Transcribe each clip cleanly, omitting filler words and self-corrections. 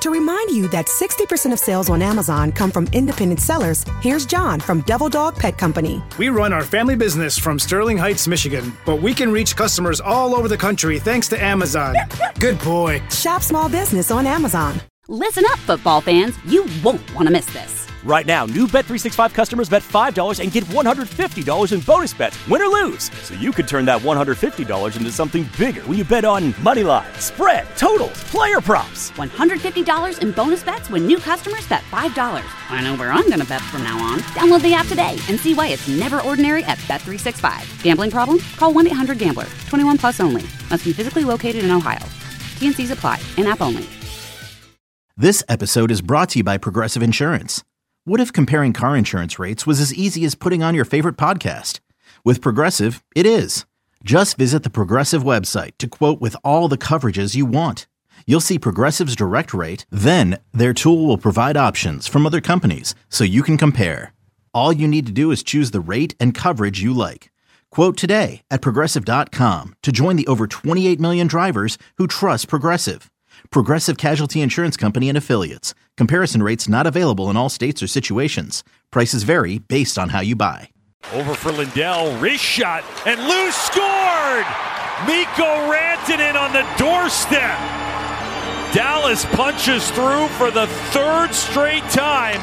To remind you that 60% of sales on Amazon come from independent sellers, here's John from Devil Dog Pet Company. We run our family business from Sterling Heights, Michigan, but we can reach customers all over the country thanks to Amazon. Good boy. Shop small business on Amazon. Listen up, football fans. You won't want to miss this. Right now, new Bet365 customers bet $5 and get $150 in bonus bets, win or lose. So you could turn that $150 into something bigger when you bet on money line, spread, totals, player props. $150 in bonus bets when new customers bet $5. I know where I'm going to bet from now on. Download the app today and see why it's never ordinary at Bet365. Gambling problem? Call 1-800-GAMBLER. 21 plus only. Must be physically located in Ohio. T&Cs apply. In-app only. This episode is brought to you by Progressive Insurance. What if comparing car insurance rates was as easy as putting on your favorite podcast? With Progressive, it is. Just visit the Progressive website to quote with all the coverages you want. You'll see Progressive's direct rate, then their tool will provide options from other companies so you can compare. All you need to do is choose the rate and coverage you like. Quote today at Progressive.com to join the over 28 million drivers who trust Progressive. Progressive Casualty Insurance Company and Affiliates. Comparison rates not available in all states or situations. Prices vary based on how you buy. Over for Lindell, wrist shot, and Lou scored! Mikko Rantanen on the doorstep. Dallas punches through for the third straight time.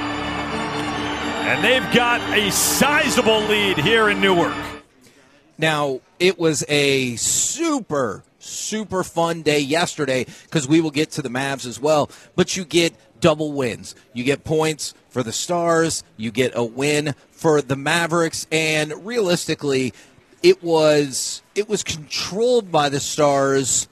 And they've got a sizable lead here in Newark. Now, it was a super fun day yesterday because we will get to the Mavs as well, but you get double wins. You get points for the Stars, you get a win for the Mavericks, and realistically, it was controlled by the Stars.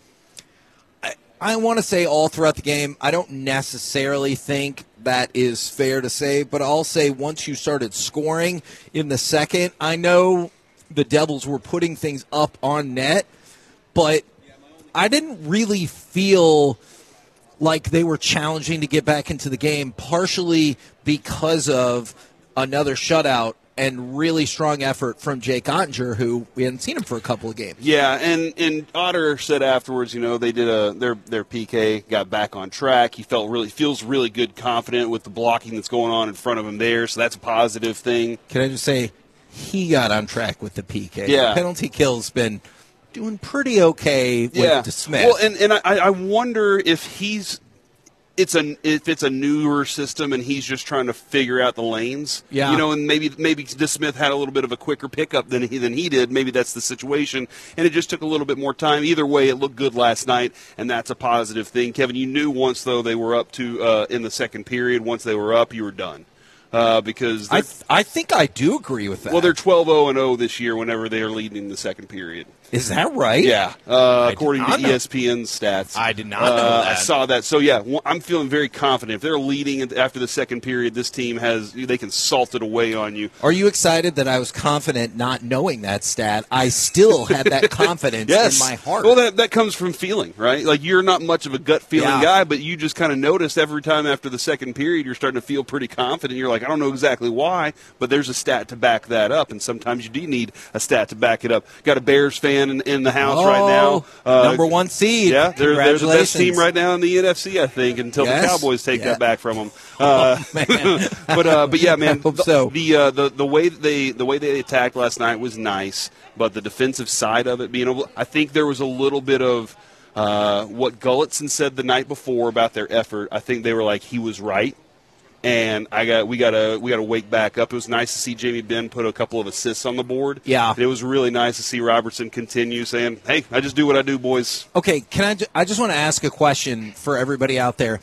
I want to say all throughout the game. I don't necessarily think that is fair to say, but I'll say once you started scoring in the second, I know the Devils were putting things up on net, but I didn't really feel like they were challenging to get back into the game, partially because of another shutout and really strong effort from Jake Ottinger, who we hadn't seen him for a couple of games. Yeah, and Otter said afterwards, they did their PK, got back on track. He feels really good, confident with the blocking that's going on in front of him there, so that's a positive thing. Can I just say, he got on track with the PK. Yeah. The penalty kill's been doing pretty okay with DeSmith. Well, and I wonder if it's a newer system and he's just trying to figure out the lanes. Yeah. And maybe DeSmith had a little bit of a quicker pickup than he did. Maybe that's the situation, and it just took a little bit more time. Either way, it looked good last night, and that's a positive thing. Kevin, you knew once though they were up to in the second period. Once they were up, you were done. Because I think I do agree with that. Well, they're 12-0-0 this year whenever they are leading the second period. Is that right? Yeah, according to ESPN's stats. I did not know that. I saw that. So, yeah, I'm feeling very confident. If they're leading after the second period, this team they can salt it away on you. Are you excited that I was confident not knowing that stat? I still had that confidence in my heart. Well, that comes from feeling, right? Like, you're not much of a gut-feeling guy, but you just kind of notice every time after the second period you're starting to feel pretty confident. You're like, I don't know exactly why, but there's a stat to back that up, and sometimes you do need a stat to back it up. Got a Bears fan in the house right now. Number one seed. Yeah, they're the best team right now in the NFC, I think, until the Cowboys take that back from them. But yeah, man. Hope so. The way they attacked last night was nice, but the defensive side of it I think there was a little bit of what Gulletson said the night before about their effort. I think they were like, he was right. And we got to wake back up. It was nice to see Jamie Benn put a couple of assists on the board. Yeah, it was really nice to see Robertson continue saying, "Hey, I just do what I do, boys." Okay, I just want to ask a question for everybody out there.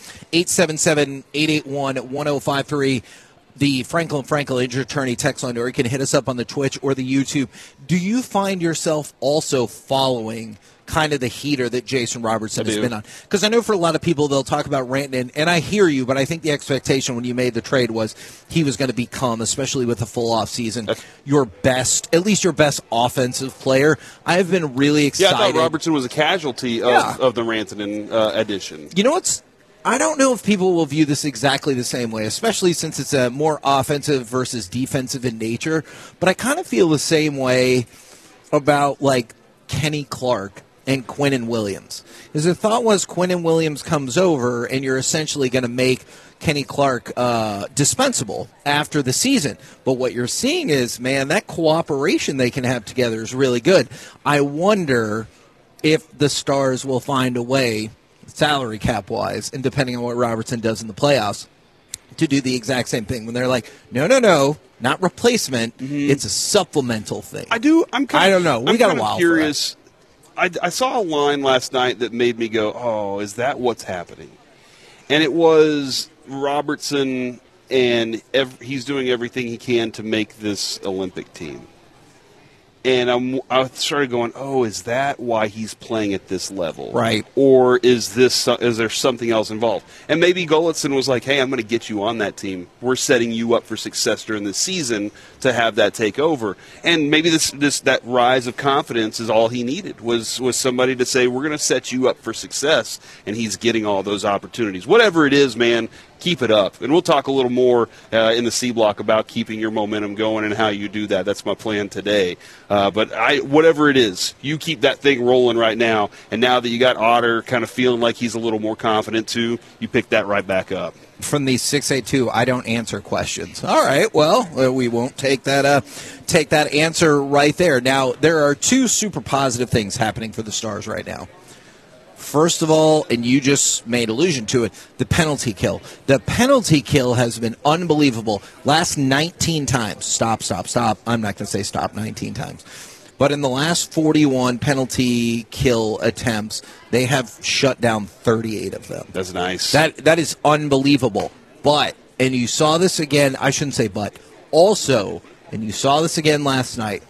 877-881-1053. The Franklin Injury Attorney text line, or you can hit us up on the Twitch or the YouTube. Do you find yourself also following kind of the heater that Jason Robertson has been on? Because I know for a lot of people they'll talk about Rantanen, and I hear you, but I think the expectation when you made the trade was he was going to become, especially with a full off season, your best offensive player. I have been really excited. Yeah, I thought Robertson was a casualty of the Rantanen addition. You know what's? I don't know if people will view this exactly the same way, especially since it's a more offensive versus defensive in nature. But I kind of feel the same way about like Kenny Clark and Quinnen Williams. Because the thought was Quinnen Williams comes over and you're essentially going to make Kenny Clark dispensable after the season. But what you're seeing is, man, that cooperation they can have together is really good. I wonder if the Stars will find a way, salary cap-wise, and depending on what Robertson does in the playoffs, to do the exact same thing when they're like, no, not replacement. It's a supplemental thing. I don't know. We got a while. Curious. I saw a line last night that made me go, "Oh, is that what's happening?" And it was Robertson, and he's doing everything he can to make this Olympic team. And I started going, oh, is that why he's playing at this level? Right. Or is there something else involved? And maybe Gulletson was like, hey, I'm going to get you on that team. We're setting you up for success during the season to have that take over. And maybe that rise of confidence is all he needed, was somebody to say, we're going to set you up for success, and he's getting all those opportunities. Whatever it is, man, keep it up. And we'll talk a little more in the C block about keeping your momentum going and how you do that. That's my plan today. But whatever it is, you keep that thing rolling right now. And now that you got Otter kind of feeling like he's a little more confident too, you pick that right back up. From the 682, I don't answer questions. All right, well, we won't take that answer right there. Now, there are two super positive things happening for the Stars right now. First of all, and you just made allusion to it, the penalty kill. The penalty kill has been unbelievable. Last 19 times. Stop. I'm not going to say stop 19 times. But in the last 41 penalty kill attempts, they have shut down 38 of them. That's nice. That is unbelievable. But, and you saw this again, I shouldn't say but, also, and you saw this again last night,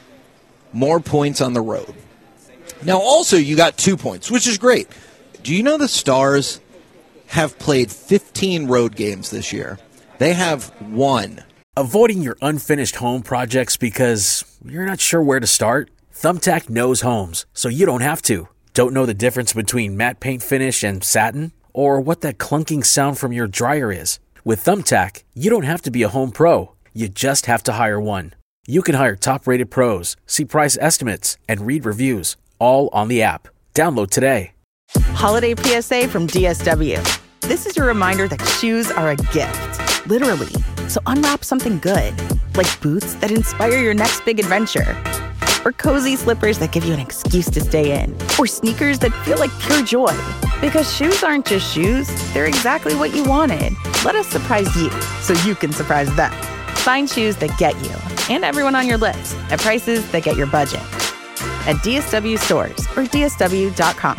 more points on the road. Now, also, you got 2 points, which is great. Do you know the Stars have played 15 road games this year? They have won. Avoiding your unfinished home projects because you're not sure where to start? Thumbtack knows homes, so you don't have to. Don't know the difference between matte paint finish and satin? Or what that clunking sound from your dryer is? With Thumbtack, you don't have to be a home pro. You just have to hire one. You can hire top-rated pros, see price estimates, and read reviews, all on the app. Download today. Holiday PSA from DSW. This is your reminder that shoes are a gift, literally. So unwrap something good, like boots that inspire your next big adventure, or cozy slippers that give you an excuse to stay in, or sneakers that feel like pure joy. Because shoes aren't just shoes, they're exactly what you wanted. Let us surprise you so you can surprise them. Find shoes that get you and everyone on your list at prices that get your budget. At DSW stores or DSW.com.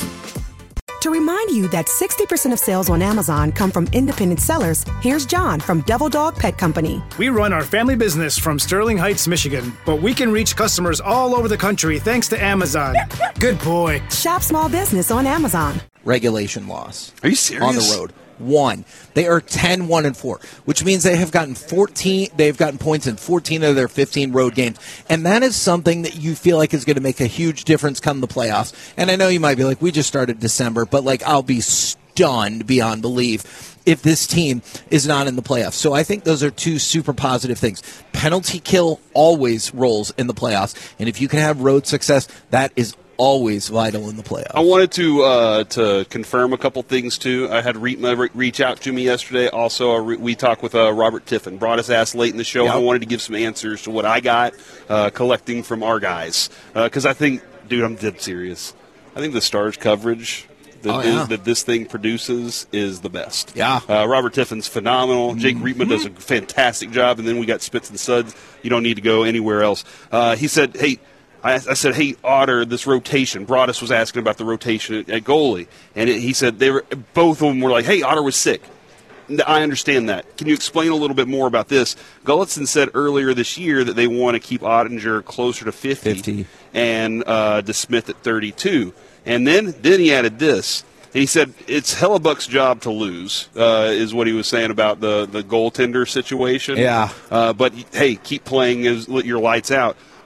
To remind you that 60% of sales on Amazon come from independent sellers, here's John from Devil Dog Pet Company. We run our family business from Sterling Heights, Michigan, but we can reach customers all over the country thanks to Amazon. Good boy. Shop small business on Amazon. Regulation loss. Are you serious? On the road. 1. They are 10-1-4, which means they have gotten 14. They've gotten points in 14 of their 15 road games, and that is something that you feel like is going to make a huge difference come the playoffs. And I know you might be like, we just started December, but like I'll be stunned beyond belief if this team is not in the playoffs. So I think those are two super positive things. Penalty kill always rolls in the playoffs, and if you can have road success, that is always vital in the playoffs. I wanted to confirm a couple things, too. I had Reetma reach out to me yesterday. Also, we talked with Robert Tiffin. Brought his ass late in the show. Yep. I wanted to give some answers to what I got collecting from our guys. Because I think, dude, I'm dead serious. I think the Stars coverage that this thing produces is the best. Yeah. Robert Tiffin's phenomenal. Jake Reetma does a fantastic job. And then we got Spits and Suds. You don't need to go anywhere else. He said, hey, I said, hey, Otter, this rotation. Broadus was asking about the rotation at goalie. And he said both of them were like, hey, Otter was sick. I understand that. Can you explain a little bit more about this? Gulletson said earlier this year that they want to keep Ottinger closer to 50. And DeSmith at 32. And then he added this. And he said it's Hellebuck's job to lose, is what he was saying about the goaltender situation. Yeah. But, hey, keep playing, let your lights out.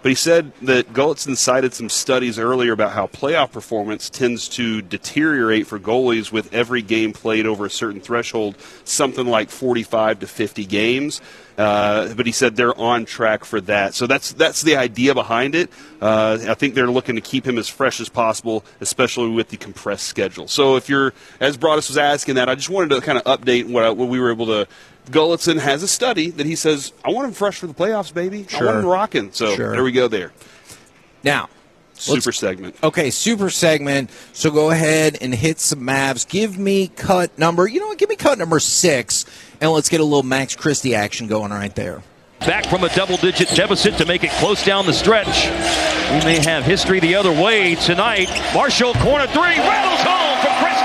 But he said that Gulletson cited some studies earlier about how playoff performance tends to deteriorate for goalies with every game played over a certain threshold, something like 45 to 50 games. But he said they're on track for that. So that's the idea behind it. I think they're looking to keep him as fresh as possible, especially with the compressed schedule. So if you're, as Broadus was asking that, I just wanted to kind of update what we were able to. Gulletson has a study that he says, I want him fresh for the playoffs, baby. Sure. I want him rocking. So there we go there. Now, super segment. Okay, super segment. So go ahead and hit some Mavs. Give me cut number, give me cut number 6, and let's get a little Max Christie action going right there. Back from a double-digit deficit to make it close down the stretch. We may have history the other way tonight. Marshall, corner 3, rattles home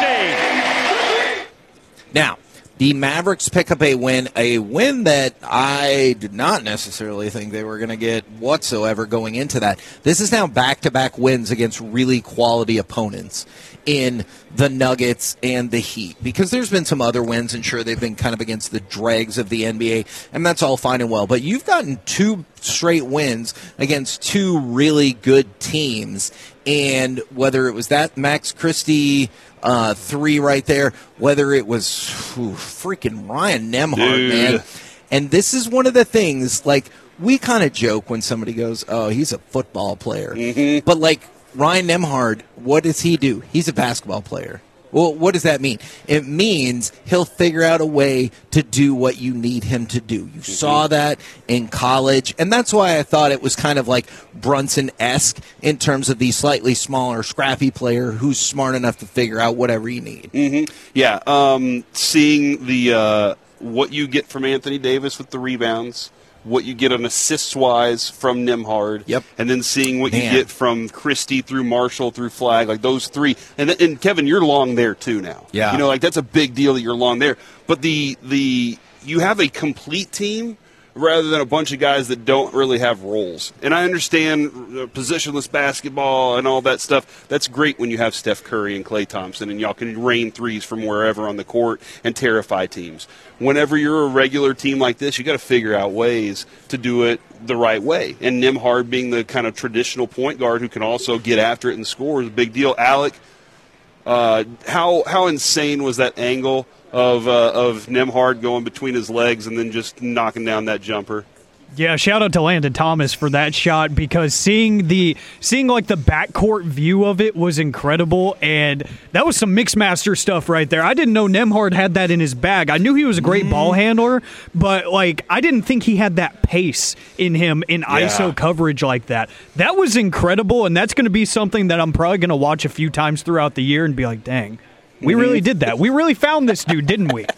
for Christie. Now, the Mavericks pick up a win that I did not necessarily think they were going to get whatsoever going into that. This is now back-to-back wins against really quality opponents in the Nuggets and the Heat, because there's been some other wins, and sure, they've been kind of against the dregs of the NBA, and that's all fine and well, but you've gotten 2 straight wins against 2 really good teams, and whether it was that Max Christie 3 right there, whether it was freaking Ryan Nembhard, man. And this is one of the things, like, we kind of joke when somebody goes, oh, he's a football player. Mm-hmm. But, like, Ryan Nembhard, what does he do? He's a basketball player. Well, what does that mean? It means he'll figure out a way to do what you need him to do. You saw that in college, and that's why I thought it was kind of like Brunson-esque in terms of the slightly smaller, scrappy player who's smart enough to figure out whatever you need. Mm-hmm. Yeah, seeing the what you get from Anthony Davis with the rebounds, what you get on assists-wise from Nembhard, and then seeing what you get from Christie through Marshall through Flagg, like those 3. And Kevin, you're long there too now. Yeah. Like that's a big deal that you're long there. But you have a complete team rather than a bunch of guys that don't really have roles. And I understand positionless basketball and all that stuff. That's great when you have Steph Curry and Klay Thompson and y'all can rain threes from wherever on the court and terrify teams. Whenever you're a regular team like this, you got to figure out ways to do it the right way. And Nembhard being the kind of traditional point guard who can also get after it and score is a big deal. Alec, how insane was that angle of Nembhard going between his legs and then just knocking down that jumper? Yeah, shout out to Landon Thomas for that shot, because seeing like the backcourt view of it was incredible, and that was some Mixmaster stuff right there. I didn't know Nembhard had that in his bag. I knew he was a great ball handler, but like I didn't think he had that pace in him in ISO coverage like that. That was incredible, and that's going to be something that I'm probably going to watch a few times throughout the year and be like, dang, we really did that. We really found this dude, didn't we?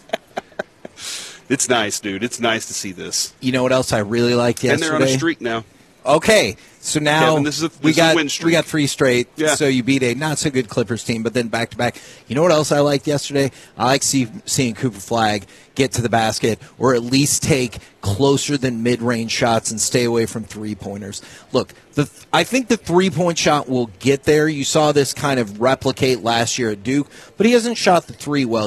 It's nice, dude. It's nice to see this. You know what else I really liked yesterday? And they're on a streak now. Okay, so now Kevin, we got 3 straight, so you beat a not-so-good Clippers team, but then back-to-back. You know what else I liked yesterday? I like seeing Cooper Flagg get to the basket or at least take closer than mid-range shots and stay away from three-pointers. Look, I think the three-point shot will get there. You saw this kind of replicate last year at Duke, but he hasn't shot the 3 well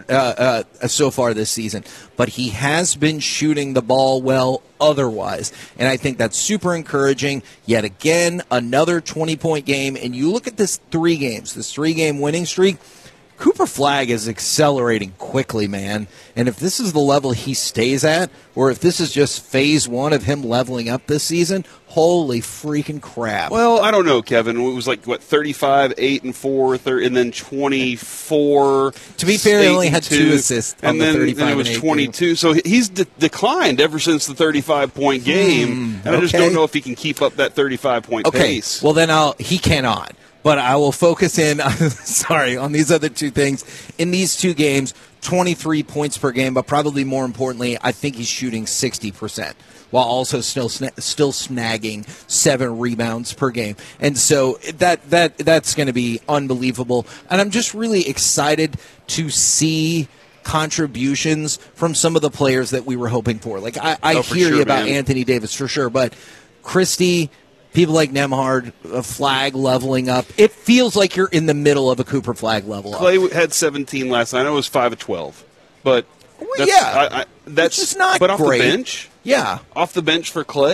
so far this season. But he has been shooting the ball well otherwise, and I think that's super encouraging. Yet again, another 20-point game, and you look at this 3-game winning streak, Cooper Flagg is accelerating quickly, man. And if this is the level he stays at, or if this is just phase 1 of him leveling up this season, holy freaking crap. Well, I don't know, Kevin. It was like, 35, 8, and 4, and then 24. To be fair, he only had 2 assists on the 35 and it was 22. Game. So he's declined ever since the 35-point game. And I just don't know if he can keep up that 35-point pace. Well, then he cannot. But I will focus in, on these other 2 things. In these 2 games, 23 points per game, but probably more importantly, I think he's shooting 60%, while also still snagging 7 rebounds per game. And so that's going to be unbelievable. And I'm just really excited to see contributions from some of the players that we were hoping for. Like, I hear you about Anthony Davis for sure, but Christie, people like Nembhard, Flagg leveling up. It feels like you're in the middle of a Cooper Flagg level up. Klay had 17 last night. I know it was 5 of 12. But that's just not but off great. The bench? Yeah. Off the bench for Klay?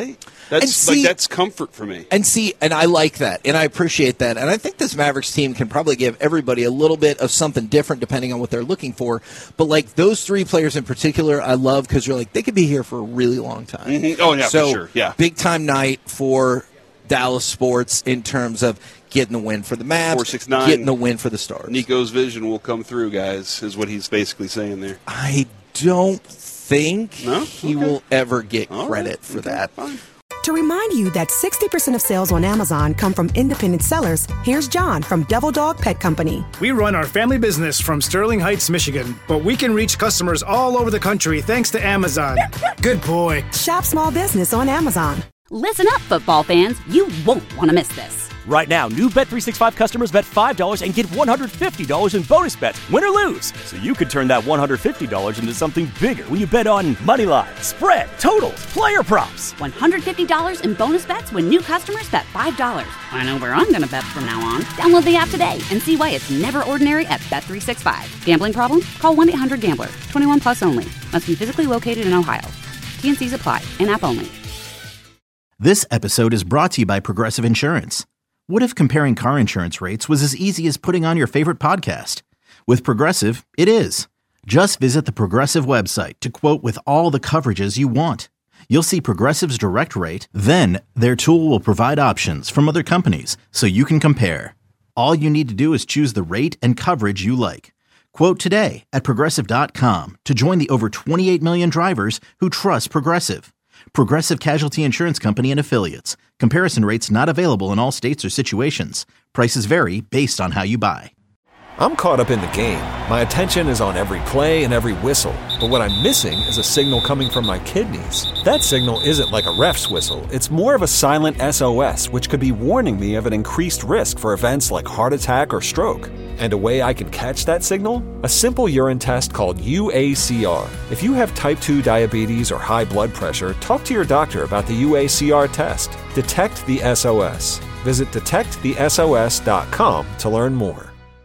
That's comfort for me. And I like that, and I appreciate that. And I think this Mavericks team can probably give everybody a little bit of something different depending on what they're looking for. But, like, those three players in particular I love because you're like, they could be here for a really long time. Mm-hmm. Oh, yeah, so, for sure. Yeah. Big-time night for Dallas sports in terms of getting the win for the Mavs, 469, getting the win for the Stars. Nico's vision will come through, guys, is what he's basically saying there. I don't think he will ever get credit for that. Fine. To remind you that 60% of sales on Amazon come from independent sellers, here's John from Devil Dog Pet Company. We run our family business from Sterling Heights, Michigan, but we can reach customers all over the country thanks to Amazon. Good boy. Shop small business on Amazon. Listen up, football fans. You won't want to miss this. Right now, new Bet365 customers bet $5 and get $150 in bonus bets, win or lose. So you could turn that $150 into something bigger when you bet on moneyline, spread, totals, player props. $150 in bonus bets when new customers bet $5. I know where I'm going to bet from now on. Download the app today and see why it's never ordinary at Bet365. Gambling problem? Call 1-800-GAMBLER. 21 plus only. Must be physically located in Ohio. T&Cs apply. In-app only. This episode is brought to you by Progressive Insurance. What if comparing car insurance rates was as easy as putting on your favorite podcast? With Progressive, it is. Just visit the Progressive website to quote with all the coverages you want. You'll see Progressive's direct rate, then their tool will provide options from other companies so you can compare. All you need to do is choose the rate and coverage you like. Quote today at Progressive.com to join the over 28 million drivers who trust Progressive. Progressive Casualty Insurance Company and Affiliates. Comparison rates not available in all states or situations. Prices vary based on how you buy. I'm caught up in the game. My attention is on every play and every whistle. But what I'm missing is a signal coming from my kidneys. That signal isn't like a ref's whistle. It's more of a silent SOS, which could be warning me of an increased risk for events like heart attack or stroke. And a way I can catch that signal? A simple urine test called UACR. If you have type 2 diabetes or high blood pressure, talk to your doctor about the UACR test. Detect the SOS. Visit detectthesos.com to learn more.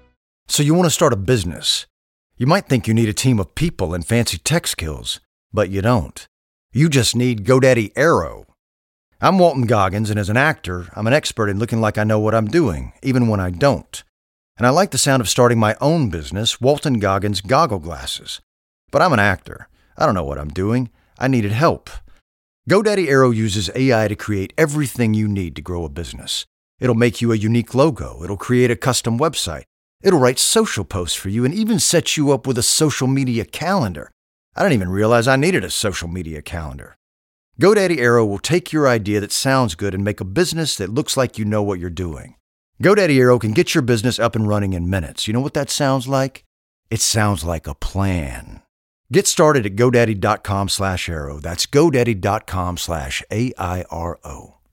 So you want to start a business. You might think you need a team of people and fancy tech skills, but you don't. You just need GoDaddy Aero. I'm Walton Goggins, and as an actor, I'm an expert in looking like I know what I'm doing, even when I don't. And I like the sound of starting my own business, Walton Goggins Goggle Glasses. But I'm an actor. I don't know what I'm doing. I needed help. GoDaddy Aero uses AI to create everything you need to grow a business. It'll make you a unique logo. It'll create a custom website. It'll write social posts for you and even set you up with a social media calendar. I didn't even realize I needed a social media calendar. GoDaddy Aero will take your idea that sounds good and make a business that looks like you know what you're doing. GoDaddy Aero can get your business up and running in minutes. You know what that sounds like? It sounds like a plan. Get started at GoDaddy.com/Aero. That's GoDaddy.com/AIRO.